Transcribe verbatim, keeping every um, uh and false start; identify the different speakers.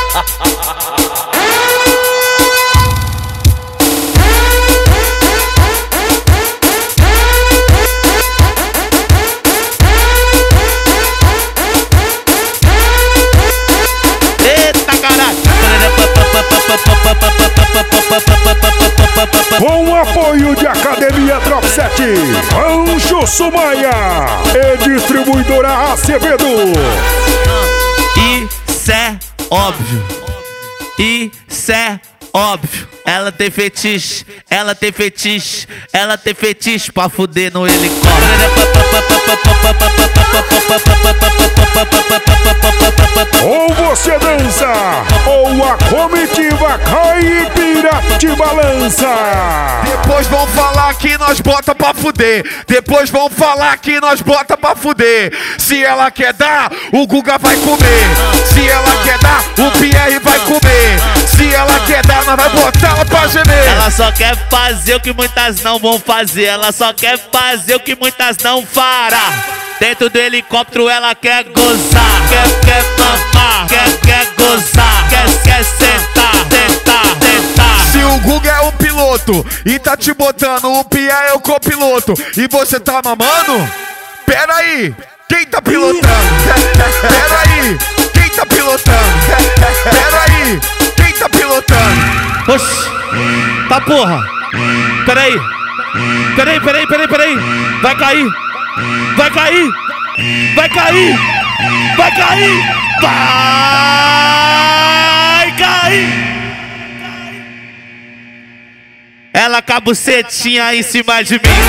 Speaker 1: Com o apoio de Academia Drop sete, Anjo Sumaia e Distribuidora Acevedo.
Speaker 2: Isso é óbvio, isso é óbvio. Ela tem fetiche, ela tem fetiche, ela tem fetiche pra fuder no helicóptero.
Speaker 1: Ou você dança, ou a comitiva cai e pira te balança.
Speaker 3: Depois vão falar que nós bota pra fuder. Depois vão falar que nós bota pra fuder. Se ela quer dar, o Guga vai comer. Se ela quer dar, o Pierre vai comer. Se ela quer dar, nós vai botar ela pra gemer.
Speaker 2: Ela só quer fazer o que muitas não vão fazer. Ela só quer fazer o que muitas não fará. Dentro do helicóptero ela quer gozar, quer, quer mamar, quer, quer gozar, quer, quer sentar, tentar, tentar.
Speaker 3: Se o Guga é o piloto e tá te botando, o Pierre é o copiloto e você tá mamando? Pera aí, quem tá pilotando? Pera aí, quem tá pilotando? Pera aí, quem tá pilotando?
Speaker 2: Oxi, tá porra. Pera aí, pera aí, pera aí, pera aí, pera aí. Vai cair. Vai cair! Vai cair! Vai cair! Vai cair! Ela com a bucetinha em cima de mim.